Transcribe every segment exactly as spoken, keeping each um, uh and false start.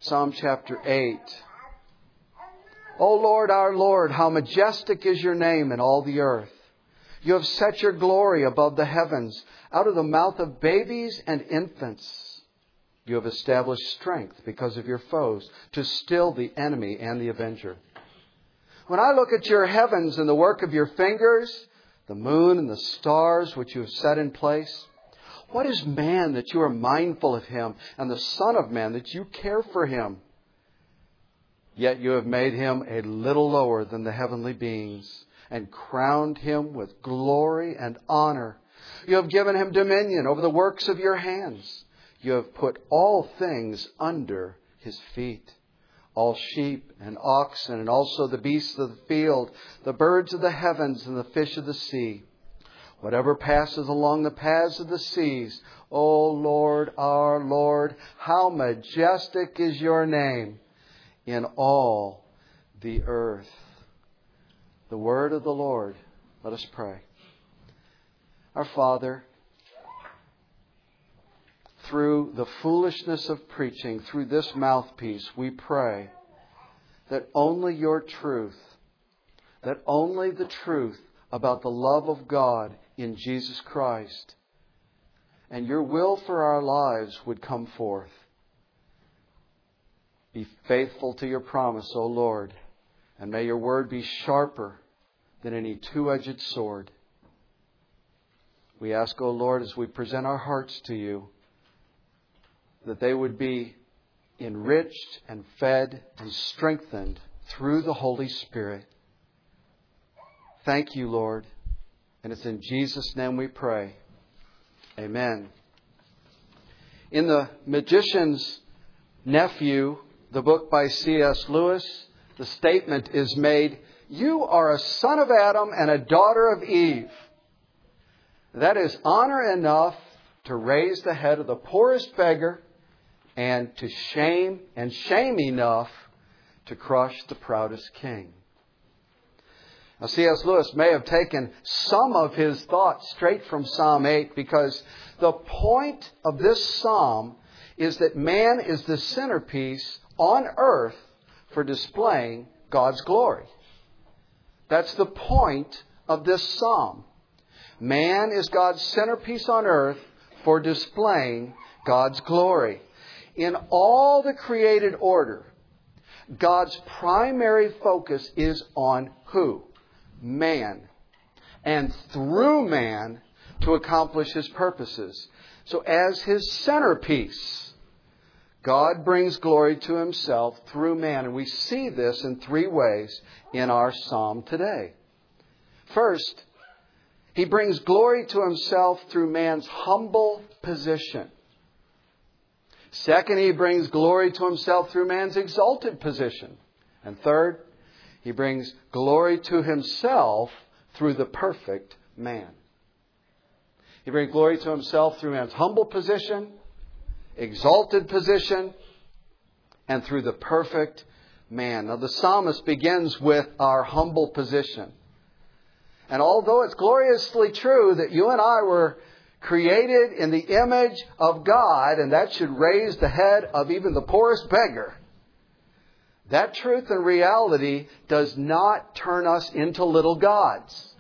Psalm chapter eight. O Lord, our Lord, how majestic is your name in all the earth. You have set your glory above the heavens. Out of the mouth of babies and infants, you have established strength because of your foes, to still the enemy and the avenger. When I look at your heavens and the work of your fingers, the moon and the stars which you have set in place, what is man that you are mindful of him, and the Son of Man that you care for him? Yet you have made him a little lower than the heavenly beings, and crowned him with glory and honor. You have given him dominion over the works of your hands. You have put all things under his feet. All sheep and oxen, and also the beasts of the field, the birds of the heavens and the fish of the sea. Whatever passes along the paths of the seas, O Lord, our Lord, how majestic is your name in all the earth. The word of the Lord. Let us pray. Our Father, through the foolishness of preaching, through this mouthpiece, we pray that only your truth, that only the truth about the love of God in Jesus Christ and your will for our lives would come forth. Be faithful to your promise, O Lord, and may your word be sharper than any two-edged sword. We ask, O Lord, as we present our hearts to you, that they would be enriched and fed and strengthened through the Holy Spirit. Thank you, Lord. And it's in Jesus' name we pray. Amen. In The Magician's Nephew, the book by C S Lewis, the statement is made, "You are a son of Adam and a daughter of Eve." That is honor enough to raise the head of the poorest beggar, and to shame and shame enough to crush the proudest king. Now, C S Lewis may have taken some of his thoughts straight from Psalm eight, because the point of this psalm is that man is the centerpiece on earth for displaying God's glory. That's the point of this psalm. Man is God's centerpiece on earth for displaying God's glory. In all the created order, God's primary focus is on who? Man. And through man to accomplish his purposes. So as his centerpiece, God brings glory to himself through man. And we see this in three ways in our psalm today. First, he brings glory to himself through man's humble position. Second, he brings glory to himself through man's exalted position. And third, he brings glory to himself through the perfect man. He brings glory to himself through man's humble position, exalted position, and through the perfect man. Now, the psalmist begins with our humble position. And although it's gloriously true that you and I were created in the image of God, and that should raise the head of even the poorest beggar, that truth and reality does not turn us into little gods.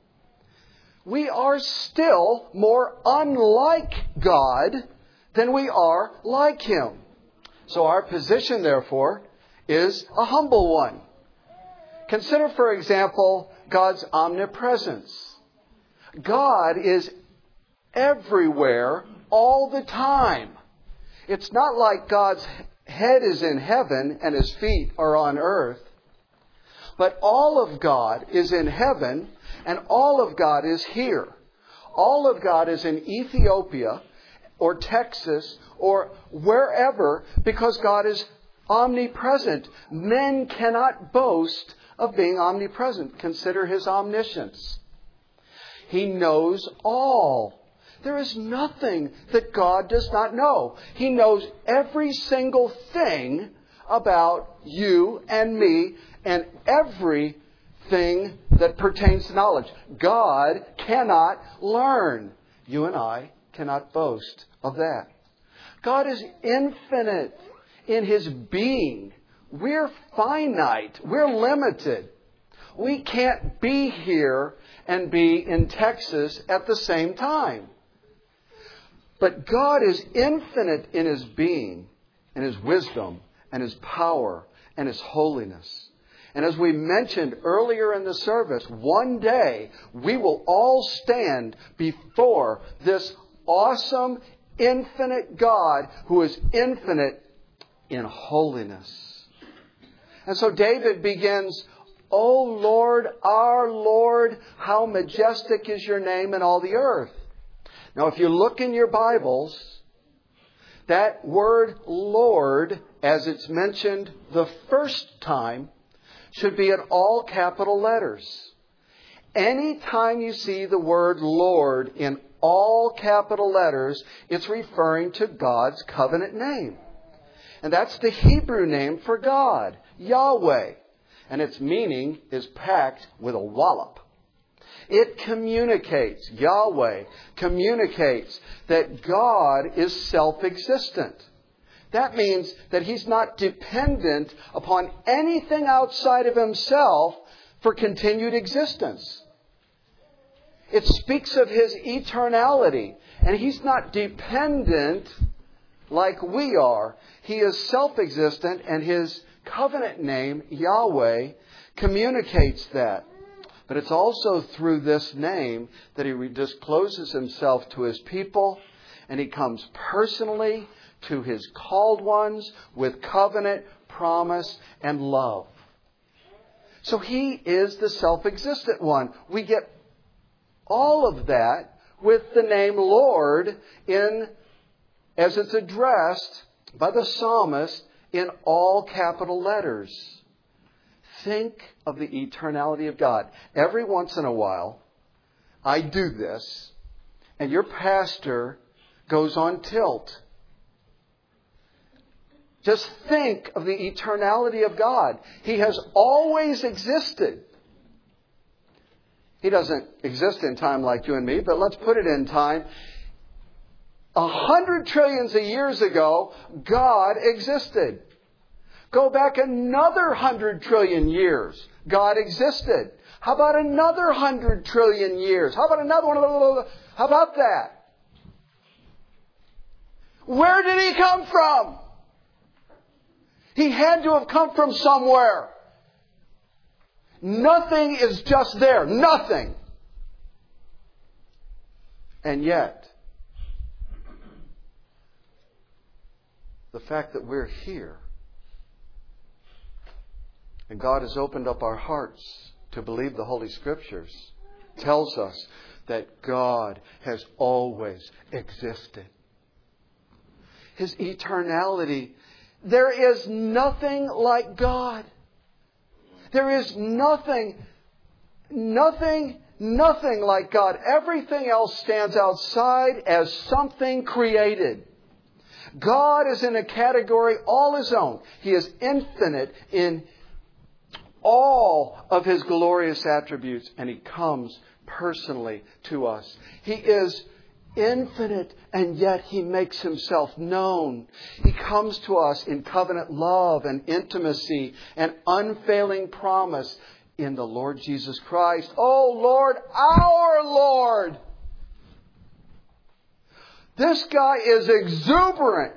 We are still more unlike God than we are like Him. So our position, therefore, is a humble one. Consider, for example, God's omnipresence. God is everywhere all the time. It's not like God's head is in heaven and His feet are on earth. But all of God is in heaven and all of God is here. All of God is in Ethiopia or Texas or wherever, because God is omnipresent. Men cannot boast of being omnipresent. Consider His omniscience. He knows all. There is nothing that God does not know. He knows every single thing about you and me and everything that pertains to knowledge. God cannot learn. You and I cannot boast of that. God is infinite in His being. We're finite. We're limited. We can't be here and be in Texas at the same time. But God is infinite in His being, and His wisdom, and His power, and His holiness. And as we mentioned earlier in the service, one day we will all stand before this awesome, infinite God who is infinite in holiness. And so David begins, O Lord, our Lord, how majestic is your name in all the earth. Now, if you look in your Bibles, that word Lord, as it's mentioned the first time, should be in all capital letters. Anytime you see the word Lord in all capital letters, it's referring to God's covenant name. And that's the Hebrew name for God, Yahweh. And its meaning is packed with a wallop. It communicates, Yahweh communicates that God is self-existent. That means that He's not dependent upon anything outside of Himself for continued existence. It speaks of His eternality, and He's not dependent like we are. He is self-existent, and His covenant name, Yahweh, communicates that. But it's also through this name that He discloses Himself to His people, and He comes personally to His called ones with covenant, promise, and love. So He is the self-existent one. We get all of that with the name Lord in, as it's addressed by the psalmist, in all capital letters. Think of the eternality of God. Every once in a while, I do this, and your pastor goes on tilt. Just think of the eternality of God. He has always existed. He doesn't exist in time like you and me, but let's put it in time. A hundred trillions of years ago, God existed. Go back another hundred trillion years. God existed. How about another hundred trillion years? How about another one? How about that? Where did He come from? He had to have come from somewhere. Nothing is just there. Nothing. And yet, the fact that we're here, and God has opened up our hearts to believe the Holy Scriptures, tells us that God has always existed. His eternality. There is nothing like God. There is nothing, nothing, nothing like God. Everything else stands outside as something created. God is in a category all His own. He is infinite in all of His glorious attributes, and He comes personally to us. He is infinite, and yet He makes Himself known. He comes to us in covenant love and intimacy and unfailing promise in the Lord Jesus Christ. Oh Lord, our Lord! This guy is exuberant.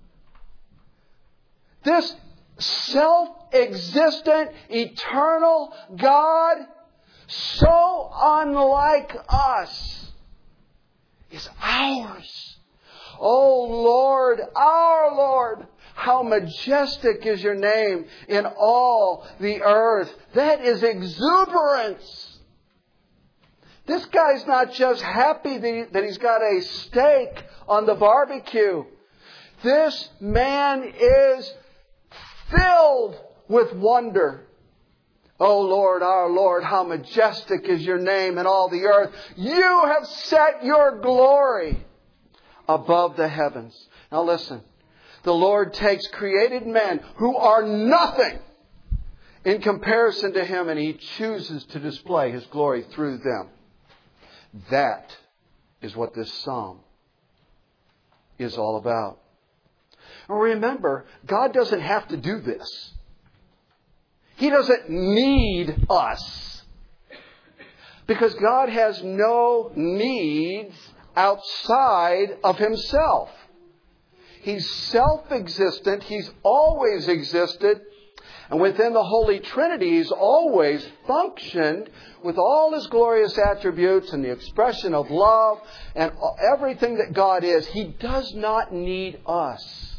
This self-existent, eternal God, so unlike us, is ours. Oh Lord, our Lord, how majestic is your name in all the earth. That is exuberance. This guy's not just happy that, he, that he's got a steak on the barbecue. This man is filled with wonder. Oh Lord, our Lord, how majestic is your name in all the earth. You have set your glory above the heavens. Now listen, the Lord takes created men who are nothing in comparison to Him, and He chooses to display His glory through them. That is what this psalm is all about. Remember, God doesn't have to do this. He doesn't need us. Because God has no needs outside of Himself. He's self-existent. He's always existed. And within the Holy Trinity, He's always functioned with all His glorious attributes and the expression of love and everything that God is. He does not need us.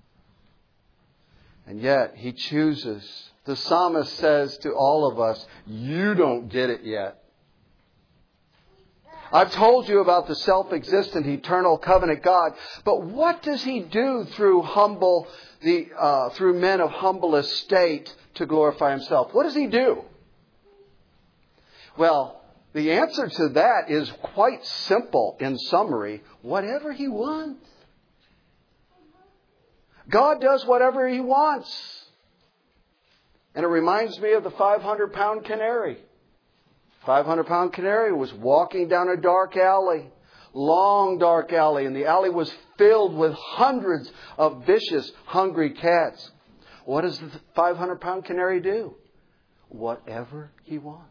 And yet, He chooses. The psalmist says to all of us, you don't get it yet. I've told you about the self-existent, eternal covenant God. But what does He do through humble, the uh, through men of humble estate to glorify Himself? What does He do? Well, the answer to that is quite simple in summary. Whatever He wants. God does whatever He wants. And it reminds me of the five hundred pound canary. five hundred pound canary was walking down a dark alley, long dark alley, and the alley was filled with hundreds of vicious, hungry cats. What does the five hundred pound canary do? Whatever he wants.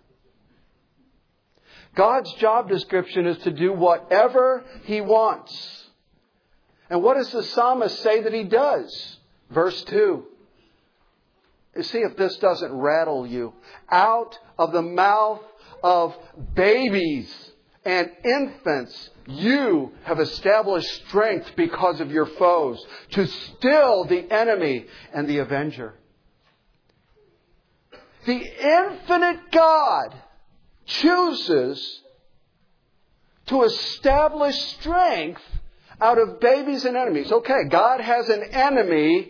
God's job description is to do whatever He wants. And what does the psalmist say that He does? Verse two. See if this doesn't rattle you. Out of the mouth of babies and infants, you have established strength because of your foes, to still the enemy and the avenger. The infinite God chooses to establish strength out of babies and enemies. Okay, God has an enemy,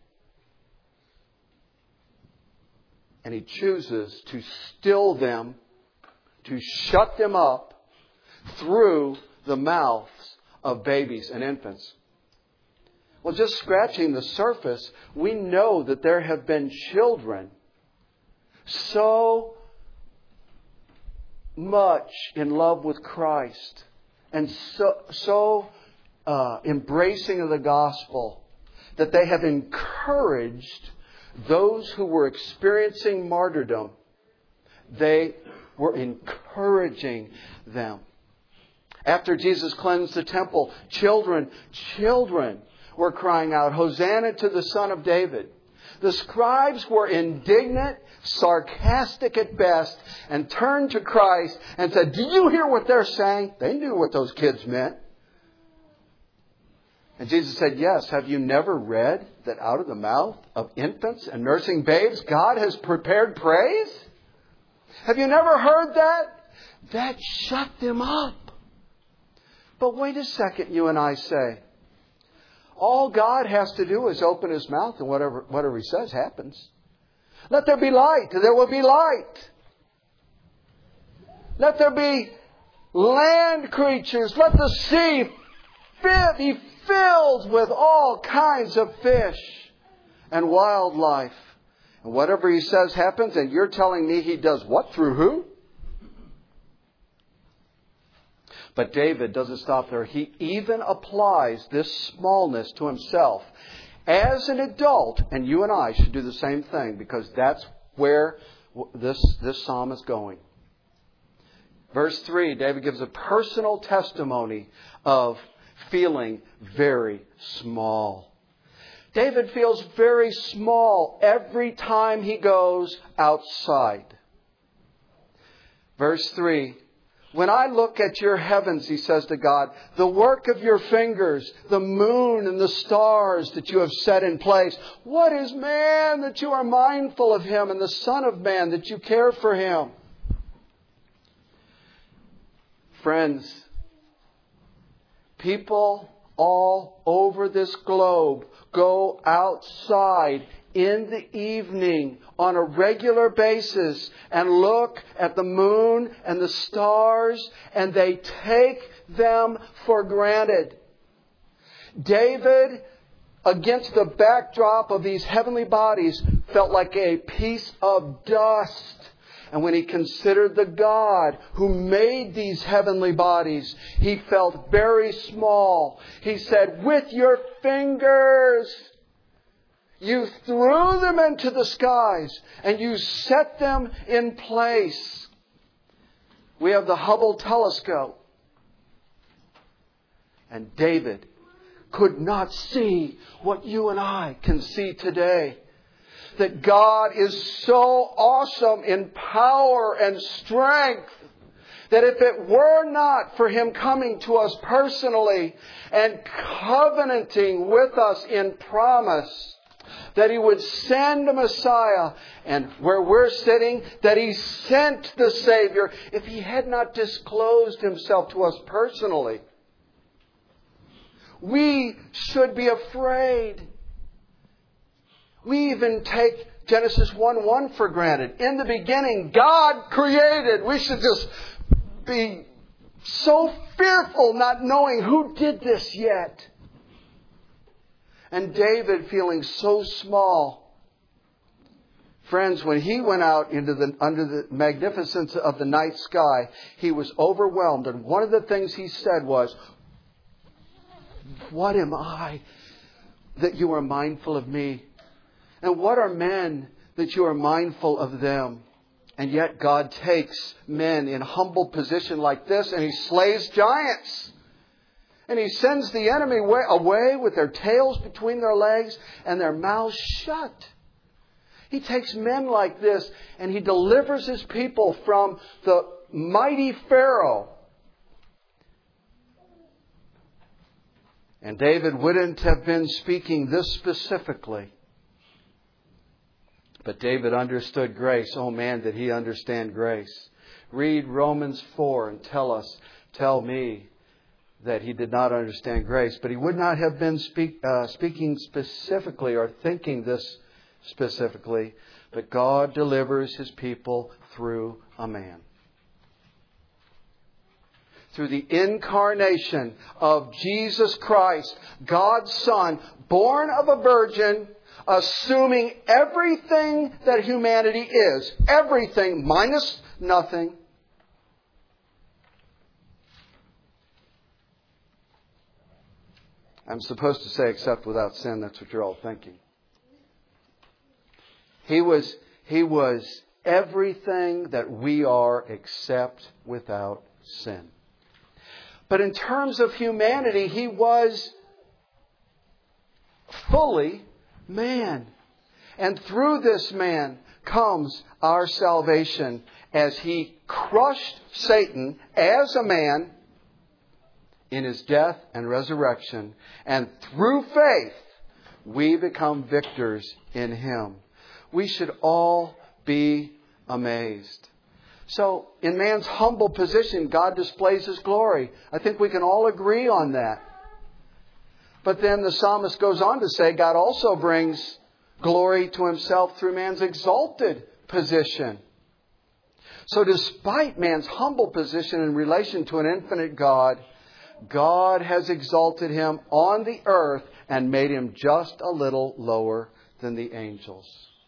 and He chooses to still them, to shut them up through the mouths of babies and infants. Well, just scratching the surface, we know that there have been children so much in love with Christ and so, so uh, embracing of the gospel that they have encouraged those who were experiencing martyrdom. They were encouraging them. After Jesus cleansed the temple, children, children were crying out, Hosanna to the Son of David. The scribes were indignant, sarcastic at best, and turned to Christ and said, do you hear what they're saying? They knew what those kids meant. And Jesus said, yes, have you never read that out of the mouth of infants and nursing babes, God has prepared praise? Have you never heard that? That shut them up. But wait a second, you and I say. All God has to do is open His mouth and whatever, whatever He says happens. Let there be light, and there will be light. Let there be land creatures. Let the sea be filled with all kinds of fish and wildlife. And whatever He says happens, and you're telling me He does what through who? But David doesn't stop there. He even applies this smallness to himself as an adult. And you and I should do the same thing, because that's where this, this psalm is going. Verse three, David gives a personal testimony of feeling very small. David feels very small every time he goes outside. Verse three, when I look at your heavens, he says to God, the work of your fingers, the moon and the stars that you have set in place. What is man that you are mindful of him, and the Son of Man that you care for him? Friends, people all over this globe go outside in the evening on a regular basis and look at the moon and the stars, and they take them for granted. David, against the backdrop of these heavenly bodies, felt like a piece of dust. And when he considered the God who made these heavenly bodies, he felt very small. He said, with your fingers, you threw them into the skies and you set them in place. We have the Hubble telescope. And David could not see what you and I can see today. That God is so awesome in power and strength that if it were not for Him coming to us personally and covenanting with us in promise, that He would send a Messiah, and where we're sitting, that He sent the Savior, if He had not disclosed Himself to us personally, we should be afraid. We even take Genesis one one for granted. In the beginning, God created. We should just be so fearful not knowing who did this yet. And David feeling so small. Friends, when he went out into the under the magnificence of the night sky, he was overwhelmed. And one of the things he said was, what am I that you are mindful of me? And what are men that you are mindful of them? And yet God takes men in humble position like this and He slays giants. And He sends the enemy away with their tails between their legs and their mouths shut. He takes men like this and He delivers His people from the mighty Pharaoh. And David wouldn't have been speaking this specifically. But David understood grace. Oh man, did he understand grace. Read Romans four and tell us, tell me that he did not understand grace. But he would not have been speak, uh, speaking specifically or thinking this specifically. But God delivers His people through a man. Through the incarnation of Jesus Christ, God's Son, born of a virgin, assuming everything that humanity is. Everything minus nothing. I'm supposed to say except without sin. That's what you're all thinking. He was, he was everything that we are except without sin. But in terms of humanity, He was fully man. And through this man comes our salvation as He crushed Satan as a man in His death and resurrection. And through faith, we become victors in Him. We should all be amazed. So, in man's humble position, God displays His glory. I think we can all agree on that. But then the psalmist goes on to say God also brings glory to Himself through man's exalted position. So despite man's humble position in relation to an infinite God, God has exalted him on the earth and made him just a little lower than the angels.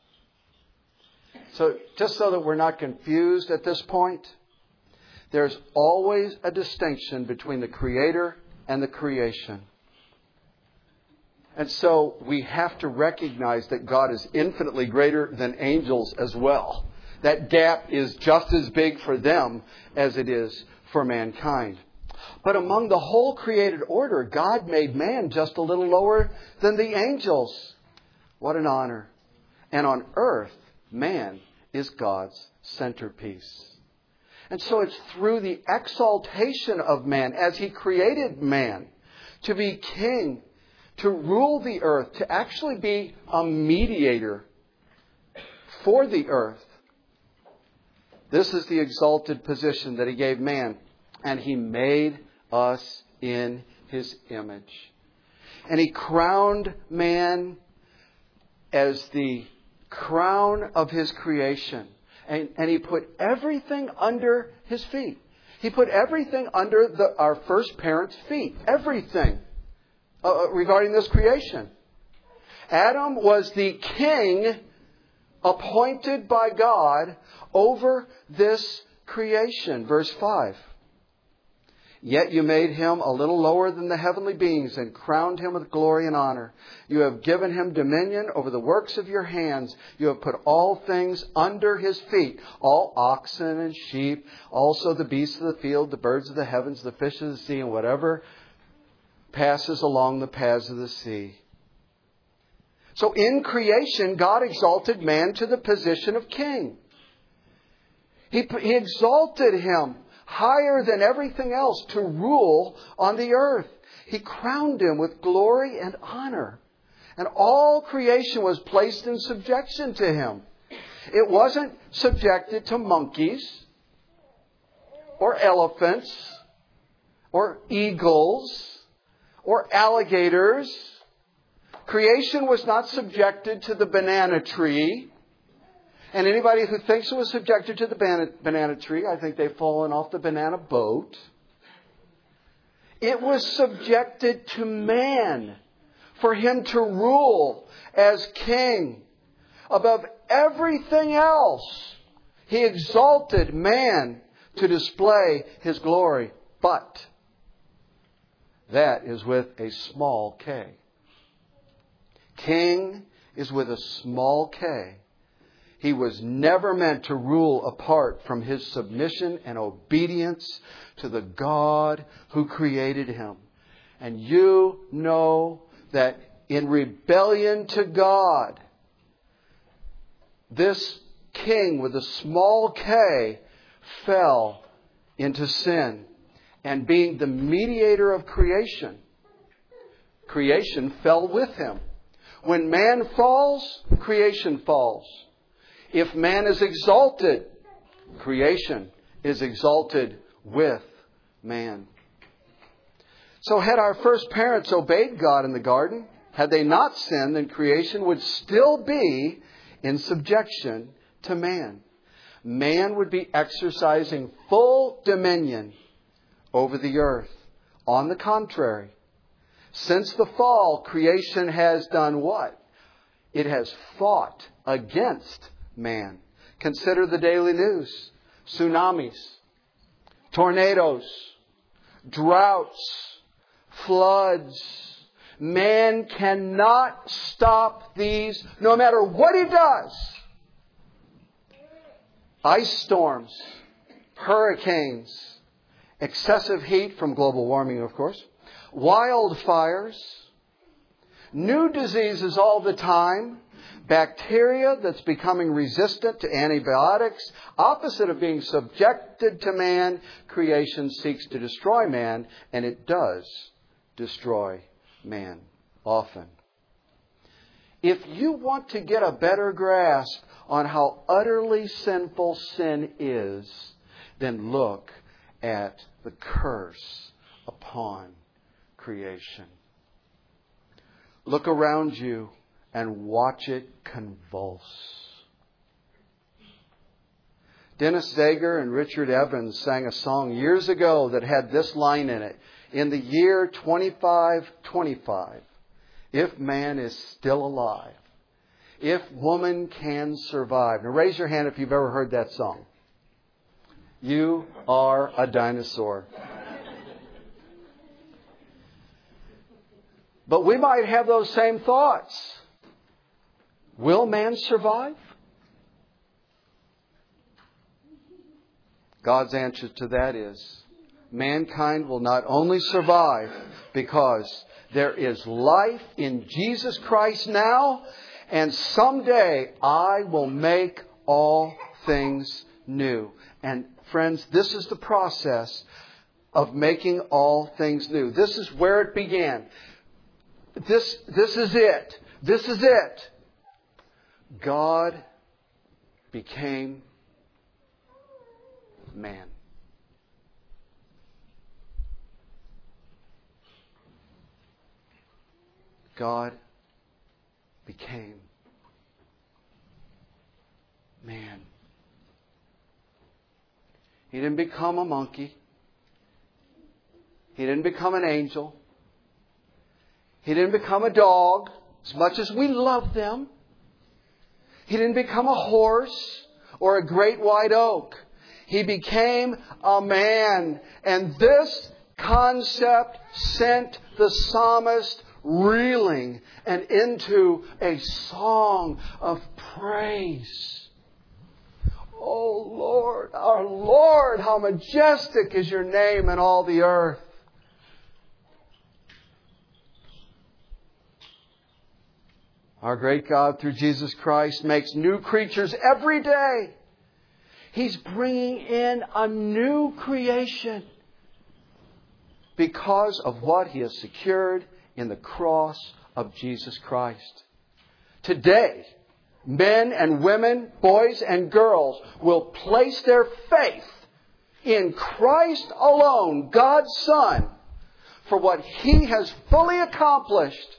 So just so that we're not confused at this point, there's always a distinction between the Creator and the creation. And so we have to recognize that God is infinitely greater than angels as well. That gap is just as big for them as it is for mankind. But among the whole created order, God made man just a little lower than the angels. What an honor. And on earth, man is God's centerpiece. And so it's through the exaltation of man as He created man to be king, to rule the earth, to actually be a mediator for the earth. This is the exalted position that He gave man. And He made us in His image. And He crowned man as the crown of His creation. And, and He put everything under His feet. He put everything under the, our first parents' feet. Everything uh, regarding this creation. Adam was the king appointed by God over this creation. Verse five. Yet you made him a little lower than the heavenly beings and crowned him with glory and honor. You have given him dominion over the works of your hands. You have put all things under his feet, all oxen and sheep, also the beasts of the field, the birds of the heavens, the fish of the sea, and whatever passes along the paths of the sea. So in creation, God exalted man to the position of king. He, he exalted him higher than everything else to rule on the earth. He crowned him with glory and honor. And all creation was placed in subjection to him. It wasn't subjected to monkeys or elephants or eagles or alligators. Creation was not subjected to the banana tree. And anybody who thinks it was subjected to the banana, banana tree, I think they've fallen off the banana boat. It was subjected to man for him to rule as king above everything else. He exalted man to display his glory. But that is with a small k. King is with a small k. He was never meant to rule apart from his submission and obedience to the God who created him. And you know that in rebellion to God, this king with a small k fell into sin. And being the mediator of creation, creation fell with him. When man falls, creation falls. If man is exalted, creation is exalted with man. So had our first parents obeyed God in the garden, had they not sinned, then creation would still be in subjection to man. Man would be exercising full dominion over the earth. On the contrary, since the fall, creation has done what? It has fought against man. Consider the daily news. Tsunamis, tornadoes, droughts, floods. Man cannot stop these no matter what he does. Ice storms, hurricanes, excessive heat from global warming, of course, wildfires, new diseases all the time, bacteria that's becoming resistant to antibiotics. Opposite of being subjected to man, creation seeks to destroy man, and it does destroy man often. If you want to get a better grasp on how utterly sinful sin is, then look at the curse upon creation. Look around you and watch it convulse. Dennis Zager and Richard Evans sang a song years ago that had this line in it. In the year twenty-five twenty-five, if man is still alive, if woman can survive. Now raise your hand if you've ever heard that song. You are a dinosaur. But we might have those same thoughts. Will man survive? God's answer to that is, mankind will not only survive because there is life in Jesus Christ now, and someday I will make all things new. And friends, this is the process of making all things new. This is where it began. This, this is it. This is it. God became man. God became man. He didn't become a monkey. He didn't become an angel. He didn't become a dog, as much as we love them. He didn't become a horse or a great white oak. He became a man. And this concept sent the psalmist reeling and into a song of praise. Oh Lord, our Lord, how majestic is your name in all the earth. Our great God, through Jesus Christ, makes new creatures every day. He's bringing in a new creation because of what He has secured in the cross of Jesus Christ. Today, men and women, boys and girls, will place their faith in Christ alone, God's Son, for what He has fully accomplished.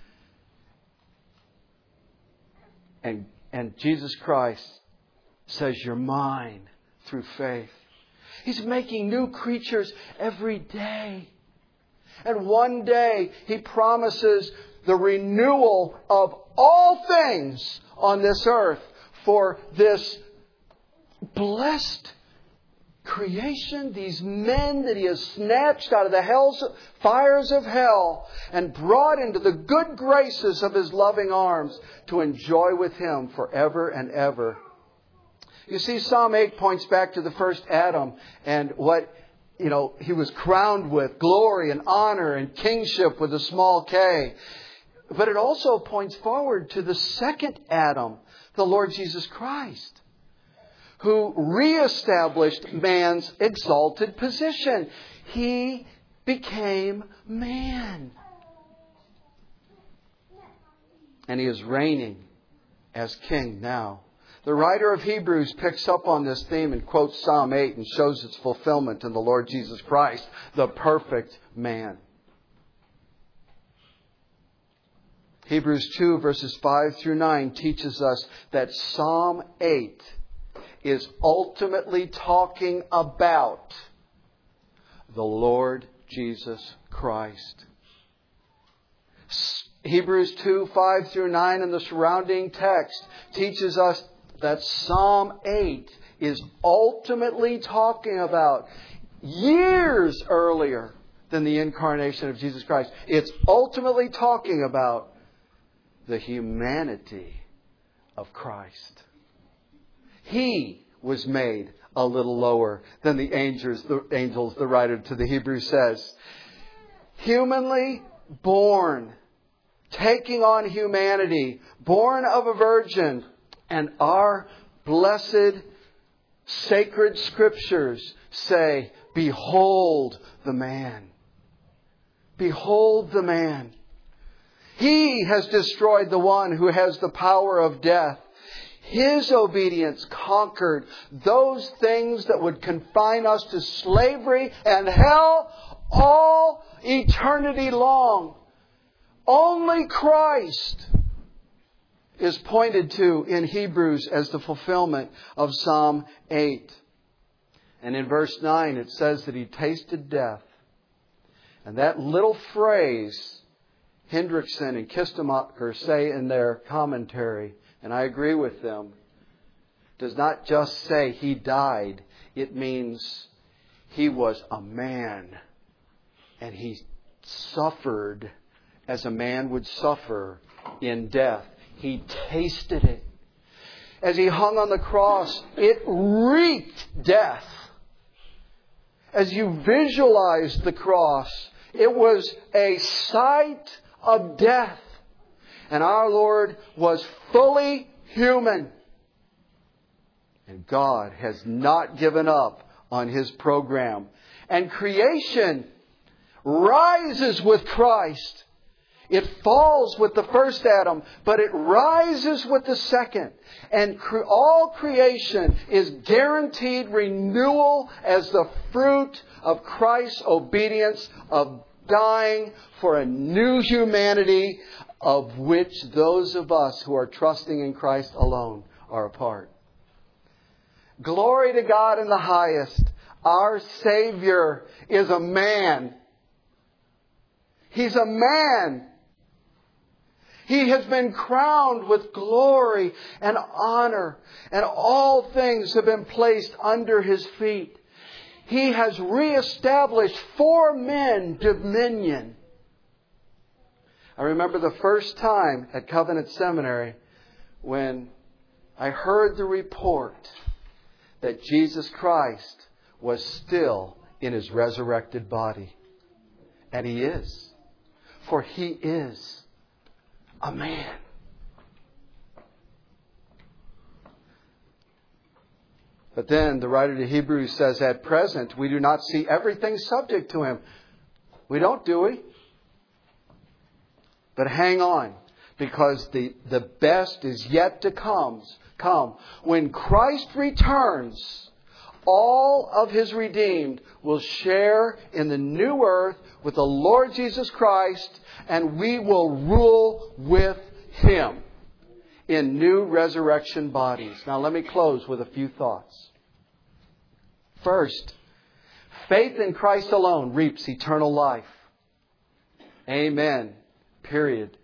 And, and Jesus Christ says, you're mine through faith. He's making new creatures every day. And one day He promises the renewal of all things on this earth for this blessed creation, these men that He has snatched out of the hell's fires of hell and brought into the good graces of His loving arms to enjoy with Him forever and ever. You see, Psalm eight points back to the first Adam and what, you know, he was crowned with, glory and honor and kingship with a small k. But it also points forward to the second Adam, the Lord Jesus Christ, who reestablished man's exalted position. He became man. And He is reigning as king now. The writer of Hebrews picks up on this theme and quotes Psalm eight and shows its fulfillment in the Lord Jesus Christ, the perfect man. Hebrews two verses five through nine teaches us that Psalm eight is ultimately talking about the Lord Jesus Christ. Hebrews two, five through nine and the surrounding text teaches us that Psalm eight is ultimately talking about years earlier than the incarnation of Jesus Christ. It's ultimately talking about the humanity of Christ. He was made a little lower than the angels, the angels, the writer to the Hebrews says. Humanly born, taking on humanity, born of a virgin. And our blessed sacred scriptures say, behold the man. Behold the man. He has destroyed the one who has the power of death. His obedience conquered those things that would confine us to slavery and hell all eternity long. Only Christ is pointed to in Hebrews as the fulfillment of Psalm eight. And in verse nine it says that He tasted death. And that little phrase, Hendrickson and Kistemacher say in their commentary, and I agree with them, does not just say He died. It means He was a man. And He suffered as a man would suffer in death. He tasted it. As He hung on the cross, it reeked death. As you visualize the cross, it was a sight of death. And our Lord was fully human. And God has not given up on His program. And creation rises with Christ. It falls with the first Adam, but it rises with the second. And cre- all creation is guaranteed renewal as the fruit of Christ's obedience of dying for a new humanity of which those of us who are trusting in Christ alone are a part. Glory to God in the highest. Our Savior is a man. He's a man. He has been crowned with glory and honor, and all things have been placed under His feet. He has reestablished for men dominion. I remember the first time at Covenant Seminary when I heard the report that Jesus Christ was still in His resurrected body. And He is. For He is a man. But then the writer to Hebrews says, at present, we do not see everything subject to Him. We don't, do we? But hang on, because the, the best is yet to come. Come. When Christ returns, all of His redeemed will share in the new earth with the Lord Jesus Christ, and we will rule with Him in new resurrection bodies. Now let me close with a few thoughts. First, faith in Christ alone reaps eternal life. Amen. Period.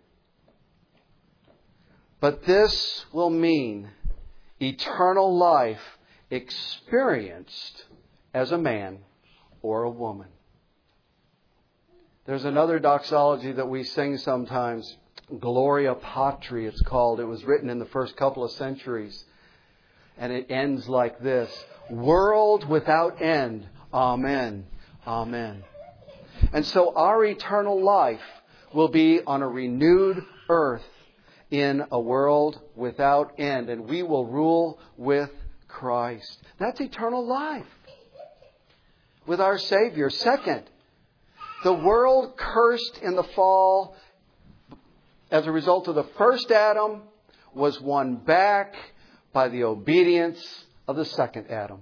But this will mean eternal life experienced as a man or a woman. There's another doxology that we sing sometimes, Gloria Patri it's called. It was written in the first couple of centuries. And it ends like this: world without end. Amen. Amen. And so our eternal life will be on a renewed earth in a world without end. And we will rule with Christ. That's eternal life with our Savior. Second, the world cursed in the fall as a result of the first Adam was won back by the obedience of the second Adam.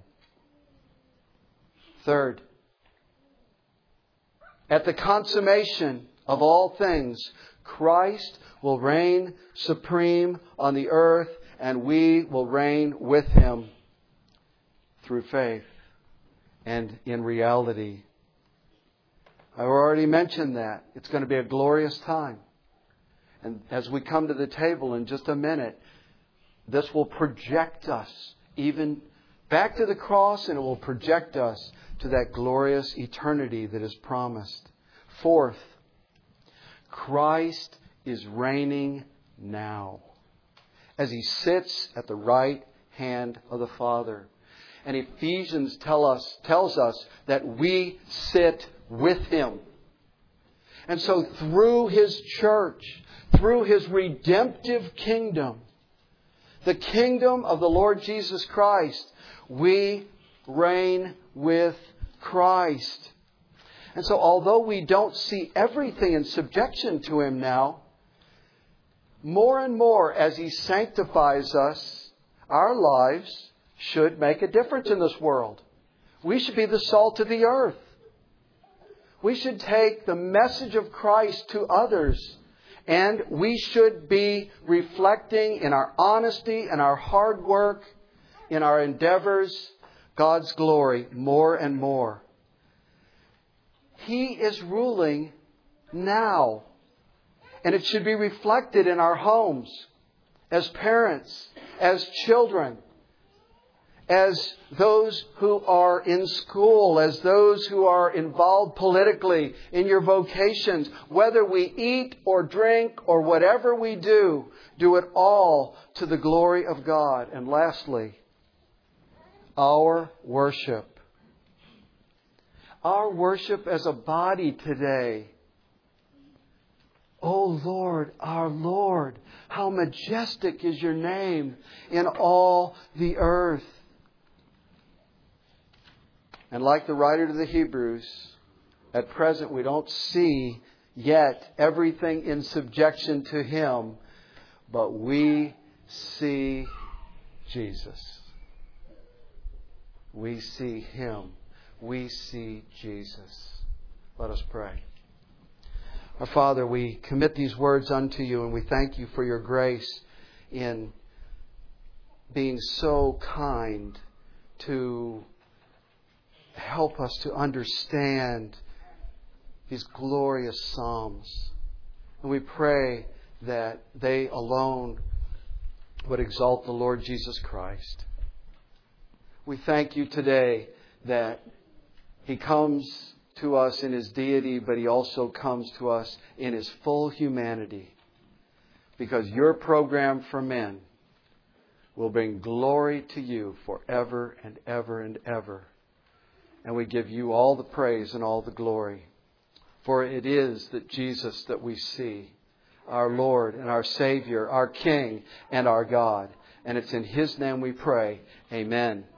Third, at the consummation of all things, Christ will reign supreme on the earth, and we will reign with Him through faith and in reality. I've already mentioned that. It's going to be a glorious time. And as we come to the table in just a minute, this will project us even back to the cross, and it will project us to that glorious eternity that is promised. Fourth, Christ is reigning now as He sits at the right hand of the Father. And Ephesians tell us, tells us that we sit with Him. And so through His church, through His redemptive kingdom, the kingdom of the Lord Jesus Christ, we reign with Christ. And so although we don't see everything in subjection to Him now, more and more as He sanctifies us, our lives should make a difference in this world. We should be the salt of the earth. We should take the message of Christ to others. And we should be reflecting in our honesty and our hard work, in our endeavors, God's glory more and more. He is ruling now. And it should be reflected in our homes, as parents, as children, as those who are in school, as those who are involved politically in your vocations. Whether we eat or drink or whatever we do, do it all to the glory of God. And lastly, our worship. Our worship as a body today. O Lord, our Lord, how majestic is Your name in all the earth. And like the writer to the Hebrews, at present we don't see yet everything in subjection to Him, but we see Jesus. We see Him. We see Jesus. Let us pray. Our Father, we commit these words unto You, and we thank You for Your grace in being so kind to help us to understand these glorious Psalms. And we pray that they alone would exalt the Lord Jesus Christ. We thank you today that He comes to us in His deity, but He also comes to us in His full humanity. Because your program for men will bring glory to you forever and ever and ever. And we give you all the praise and all the glory. For it is that Jesus that we see, our Lord and our Savior, our King and our God. And it's in His name we pray. Amen.